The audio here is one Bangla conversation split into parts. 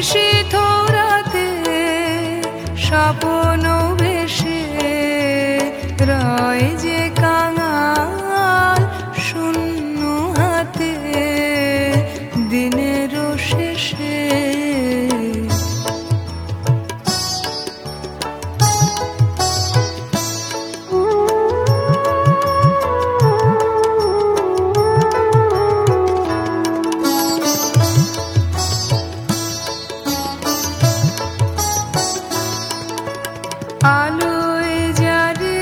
নিশীথ রাতে স্বপ্ন বেশে রয় যে কাঙাল শূন্য হাতে দিনের শেষে। আলোয় যারে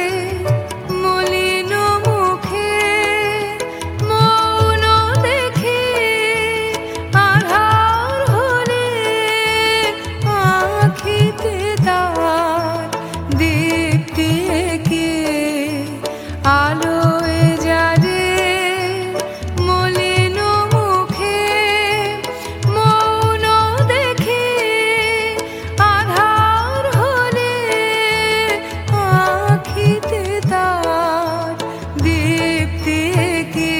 মলিন মুখে মৌন দেখে আধার হলে আখিতে তার দীপ্তি এঁকে। আলোয় যারে মলিন মুখে মৌন দেখে আধার হলে আখিতে তার দীপ্তি এঁকে।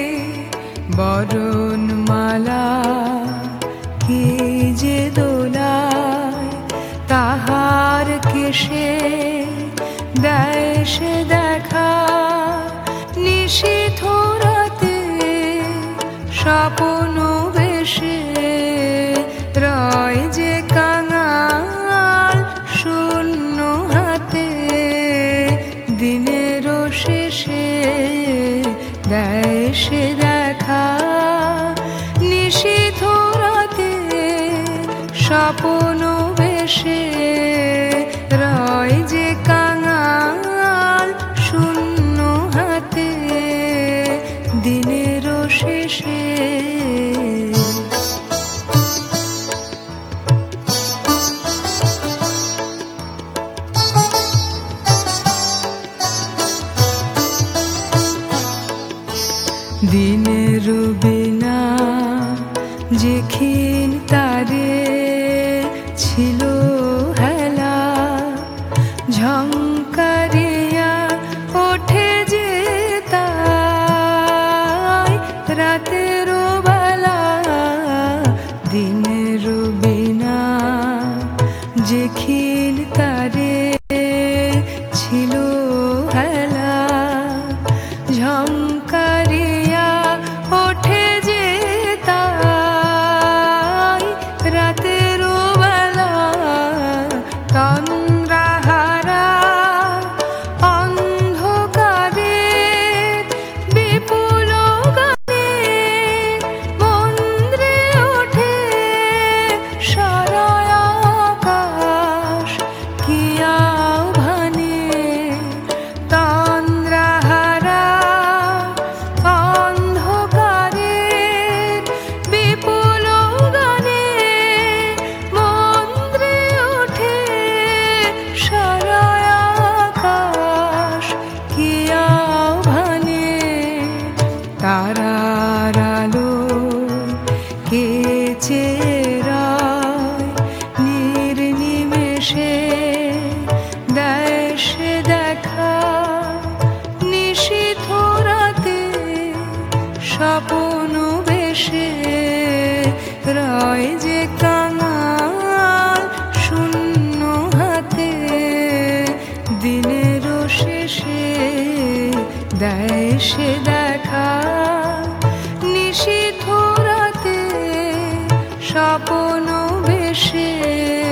বরণমালা কে যে দোলায় তাহার কেশে দেয় সে দেখা। নিশীথ রাতে স্বপ্ন বেশে রয় যে কাঙাল শূন্য হাতে দিনের শেষে দেয় সে দেখা। নিশীথ রাতে স্বপ্ন বেশে রয় যে কাঙাল শূন্য হাতে দিনের শেষে। দিনের বিনা যে ক্ষীণ তারে ছিল হেলা ঝংকারিয়া ওঠে যে তাই রাতের বেলা। দিনের বিনা যে ক্ষীণ তারে ছিল হেলা ঝংকারিয়া ওঠে যে তাই রাতের বেলা। তন্দ্রাহারা অন্ধকারে বিপুল গানে মন্দ্রে ওঠে সারা আকাশ কি আহ্বানে। তন্দ্রাহারা অন্ধকারে বিপুল গানে মন্দ্রে ওঠে সারা আকাশ কি আহ্বানে। তারার আলো কে চেরায় নির্নিমেষে দেয় সে দেখা। নিশীথ রাতে স্বপ্ন বেশে রয় যে কাঙাল শূন্য হাতে দিনের শেষে দেয় সে দেখা। নিশীথ রাতে স্বপ্ন বেশে